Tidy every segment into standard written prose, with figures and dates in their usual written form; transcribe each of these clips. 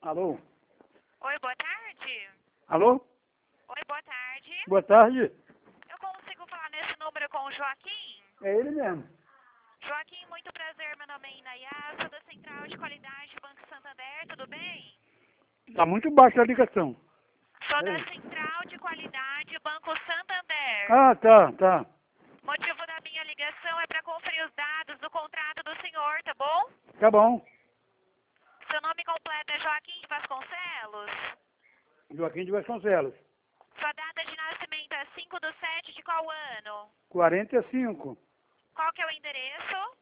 Alô? Oi, boa tarde. Alô? Oi, boa tarde. Boa tarde. Eu consigo falar nesse número com o Joaquim? É ele mesmo. Joaquim, muito prazer. Meu nome é Inayá, sou da Central de Qualidade Banco Santander, tudo bem? Tá muito baixa a ligação. Sou da Peraí. Central de Qualidade Banco Santander. Ah, tá. Motivo da minha ligação é para conferir os dados do contrato do senhor, tá bom? Tá bom. Seu nome completo é Joaquim de Vasconcelos. Joaquim de Vasconcelos. Sua data de nascimento é 5/7 de qual ano? 45. Qual que é o endereço?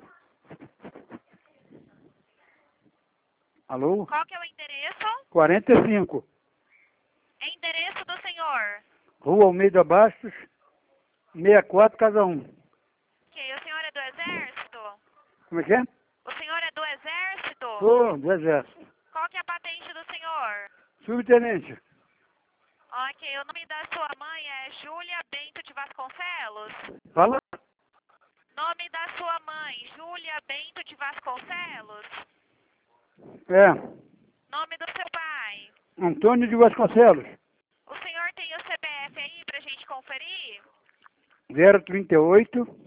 Alô? Qual que é o endereço? 45. É endereço do senhor. Rua Almeida Bastos, 64, casa 1. Ok, o senhor é do Exército? Como é que é? O senhor é do Exército? Sou do Exército. Qual que é a patente do senhor? Subtenente. Ok, o nome da sua mãe é Júlia Bento de Vasconcelos? Fala. Nome da sua mãe, Júlia Bento de Vasconcelos? É. Nome do seu pai? Antônio de Vasconcelos. O senhor tem o CPF aí pra gente conferir? 038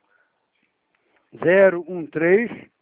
013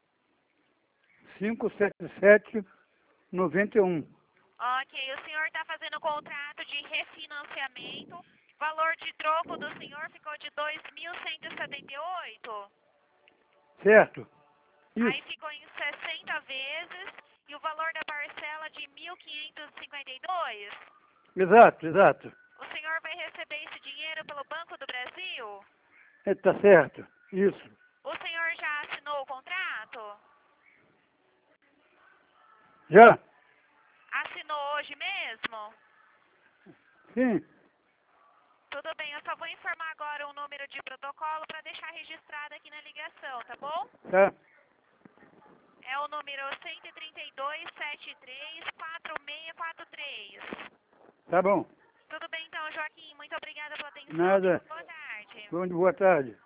577 91. Ok, o senhor está fazendo contrato de refinanciamento. Valor de troco do senhor ficou de 2.178. Certo? Aí Isso. ficou em 60 vezes e o valor da parcela de 1.552. Exato. O senhor vai receber esse dinheiro pelo Banco do Brasil? É, tá certo. Isso. O senhor já assinou o contrato? Já? Assinou hoje mesmo? Sim. Tudo bem, eu só vou informar agora um número de protocolo para deixar registrado aqui na ligação, tá bom? Tá. É o número 132-73-4643. Tá bom. Tudo bem então, Joaquim? Muito obrigada pela atenção. Nada. Boa tarde. Boa tarde.